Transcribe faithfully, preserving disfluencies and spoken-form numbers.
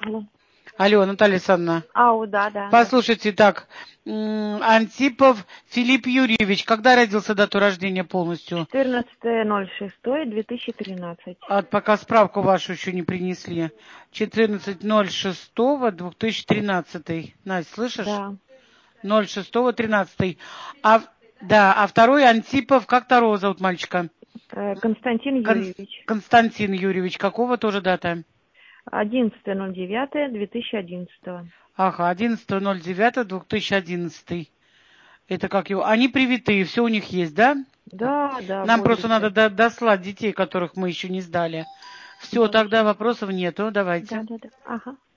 Алло. Алло, Наталья Александровна. Ау, да, да. Послушайте, так, м, Антипов Филипп Юрьевич, когда родился, дату рождения полностью? четырнадцатое ноль шестое две тысячи тринадцать. А пока справку вашу еще не принесли. четырнадцатое ноль шестое две тысячи тринадцатый. Настя, слышишь? Да. ноль шестое тринадцатый. А, в- да, а второй Антипов, как второго зовут мальчика? Э, Константин Кон- Юрьевич. Константин Юрьевич. Какого тоже дата? одиннадцатое ноль девятое две тысячи одиннадцатого. Ага, одиннадцатое ноль девятое две тысячи одиннадцатый. Это как его? Они привитые, все у них есть, да? Да, да, Нам просто надо годится. до- дослать детей, которых мы еще не сдали. Все, Да, тогда все. вопросов нету. Да, Давайте. да, да. Ага.